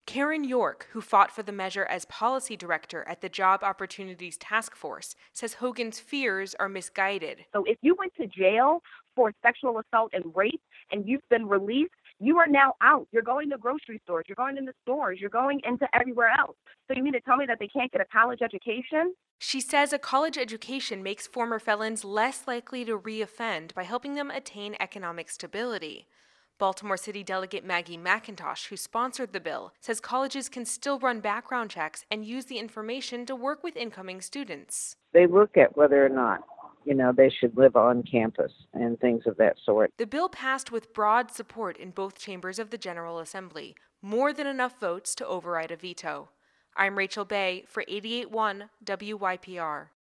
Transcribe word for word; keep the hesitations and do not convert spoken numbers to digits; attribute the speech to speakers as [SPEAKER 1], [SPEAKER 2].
[SPEAKER 1] Karen York, who fought for the measure as policy director at the Job Opportunities Task Force, says Hogan's fears are misguided.
[SPEAKER 2] So if you went to jail for sexual assault and rape and you've been released, you are now out. You're going to grocery stores. You're going into stores. You're going into everywhere else. So you mean to tell me that they can't get a college education?
[SPEAKER 1] She says a college education makes former felons less likely to reoffend by helping them attain economic stability. Baltimore City Delegate Maggie McIntosh, who sponsored the bill, says colleges can still run background checks and use the information to work with incoming students.
[SPEAKER 3] They look at whether or not, you know, they should live on campus and things of that sort.
[SPEAKER 1] The bill passed with broad support in both chambers of the General Assembly, more than enough votes to override a veto. I'm Rachel Bay for eighty-eight point one W Y P R.